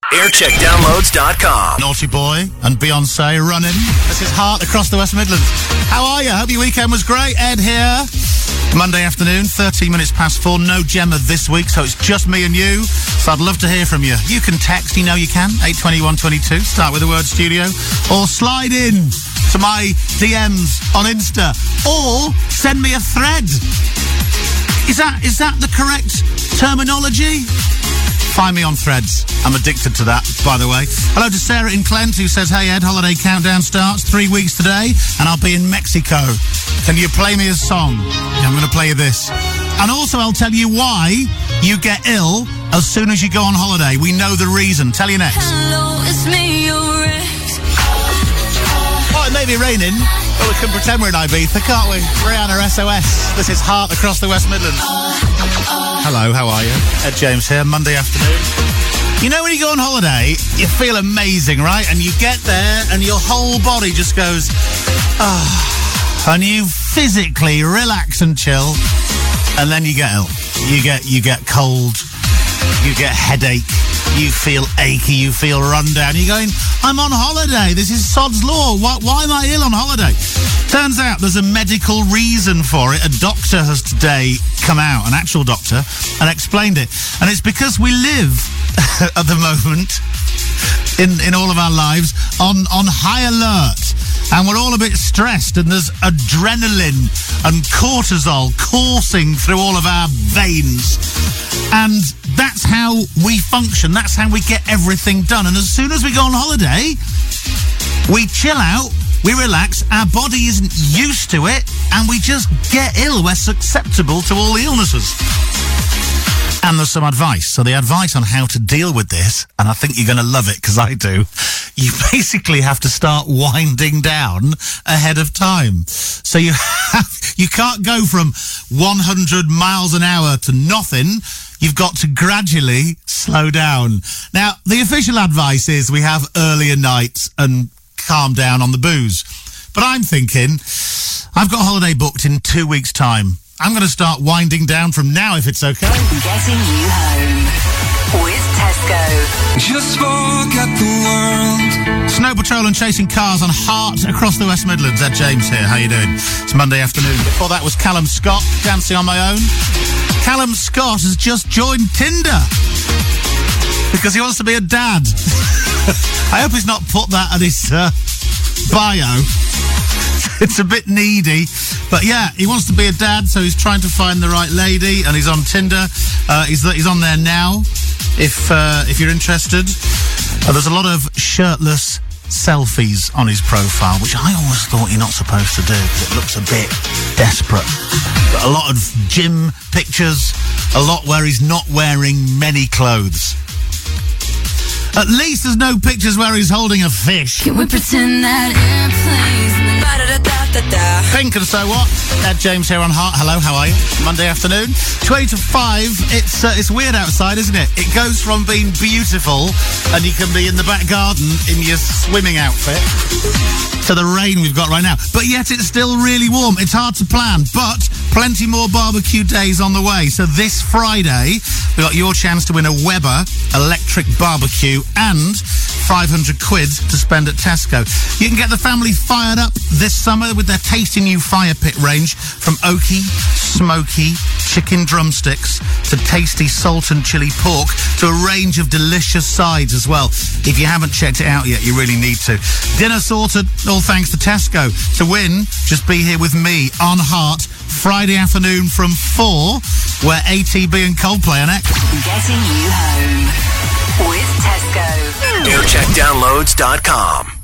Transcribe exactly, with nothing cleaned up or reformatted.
aircheck downloads dot com. Naughty Boy and Beyonce running. This is Heart across the West Midlands. How are you? Hope your weekend was great. Ed here. Monday afternoon, thirteen minutes past four. No Gemma this week, so it's just me and you. So I'd love to hear from you. You can text, you know you can, eight two one two two. Start with the word studio. Or slide in to my D Ms on Insta. Or send me a thread. Is that is that the correct terminology? Find me on Threads. I'm addicted to that, by the way. Hello to Sarah in Clent, who says, hey Ed, holiday countdown starts three weeks today and I'll be in Mexico. Can you play me a song? Yeah, I'm going to play you this. And also I'll tell you why you get ill as soon as you go on holiday. We know the reason. Tell you next. Hello, it's me, your ex. Oh, it may be raining, but we can pretend we're in Ibiza, can't we? Rihanna S O S. This is Heart across the West Midlands. Hello, how are you? Ed James here, Monday afternoon. You know when you go on holiday, you feel amazing, right? And you get there and your whole body just goes, ah, oh, and you physically relax and chill, and then you get ill. You get you get cold, you get headache, you feel achy, you feel run down. You're going, I'm on holiday. This is sod's law. Why, why am I ill on holiday? Turns out there's a medical reason for it. A doctor has today come out, an actual doctor, and explained it. And it's because we live at the moment in in all of our lives on on high alert, and we're all a bit stressed, and there's adrenaline and cortisol coursing through all of our veins, and that's how we function. That's how we get everything done. And as soon as we go on holiday, we chill out, we relax, our body isn't used to it, and we just get ill. We're susceptible to all the illnesses. And there's some advice. So the advice on how to deal with this, and I think you're going to love it because I do, you basically have to start winding down ahead of time. So you have, you can't go from one hundred miles an hour to nothing. You've got to gradually slow down. Now, the official advice is we have earlier nights and calm down on the booze. But I'm thinking, I've got a holiday booked in two weeks' time. I'm going to start winding down from now, if it's okay. Getting you home with Tesco. Just forget the world. Snow Patrol and Chasing Cars on Heart across the West Midlands. Ed James here. How you doing? It's Monday afternoon. Before that was Callum Scott, Dancing on My Own. Callum Scott has just joined Tinder because he wants to be a dad. I hope he's not put that at his uh, bio. It's a bit needy. But yeah, he wants to be a dad, so he's trying to find the right lady, and he's on Tinder. Uh, he's he's on there now, if uh, if you're interested. Uh, there's a lot of shirtless selfies on his profile, which I always thought you're not supposed to do, because it looks a bit desperate. But a lot of gym pictures, a lot where he's not wearing many clothes. At least there's no pictures where he's holding a fish. Can we pretend that airplanes in the ba-da-da-da-da-da? Pink and so what? Ed James here on Heart. Hello, how are you? Monday afternoon, twenty to five. It's uh, it's weird outside, isn't it? It goes from being beautiful and you can be in the back garden in your swimming outfit to the rain we've got right now. But yet it's still really warm. It's hard to plan, but plenty more barbecue days on the way. So this Friday, we've got your chance to win a Weber electric barbecue and five hundred quid to spend at Tesco. You can get the family fired up this summer with their tasty new fire pit range, from oaky, smoky chicken drumsticks to tasty salt and chili pork to a range of delicious sides as well. If you haven't checked it out yet, you really need to. Dinner sorted, all thanks to Tesco. To win, just be here with me on Heart Friday afternoon from four, where A T B and Coldplay are next. Getting you home with Tesco. aircheck downloads dot com.